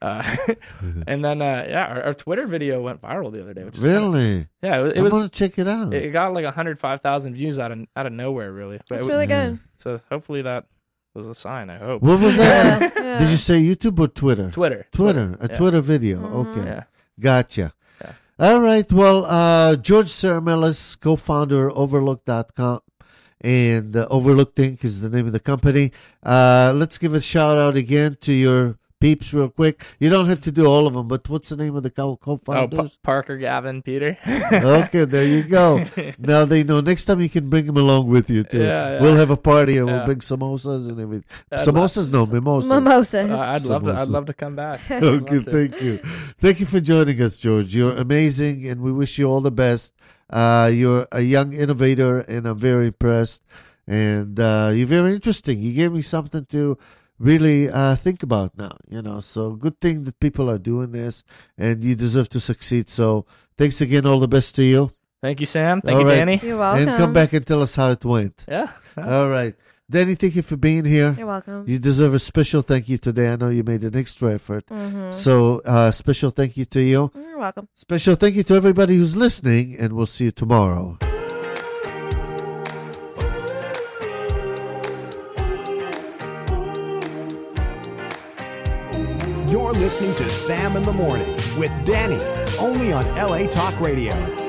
And then, our Twitter video went viral the other day. Which is Really? it I'm was. going to check it out. It got like 105,000 views out of nowhere, really. But It's really good. So hopefully that was a sign, I hope. What was that? Yeah. Did you say YouTube or Twitter? Twitter. A Yeah. Twitter video. Okay. Yeah. Gotcha. Yeah. All right. Well, George Saramelis, co-founder of Overlook.com, and Overlooked Inc. is the name of the company. Let's give a shout out again to your peeps real quick. You don't have to do all of them, but what's the name of the co-founders? Parker, Gavin, Peter. Okay, there you go. Now they know. Next time you can bring them along with you too. Yeah. We'll have a party and we'll Yeah. bring samosas and everything. I'd Samosas? No, mimosas. Mimosas. I'd love to come back. I'd Okay, love to. thank you. Thank you for joining us, George. You're amazing, and we wish you all the best. You're a young innovator, and I'm very impressed. And you're very interesting. You gave me something to really think about now, So good thing that people are doing this, and you deserve to succeed. So thanks again. All the best to you. Thank you, Sam. Thank All you, right. Danny. You're welcome. And come back and tell us how it went. Yeah. All right. Danny, thank you for being here. You're welcome. You deserve a special thank you today. I know you made an extra effort. Mm-hmm. So special thank you to you. You're welcome. Special thank you to everybody who's listening, and we'll see you tomorrow. You're listening to Sam in the Morning with Danny, only on LA Talk Radio.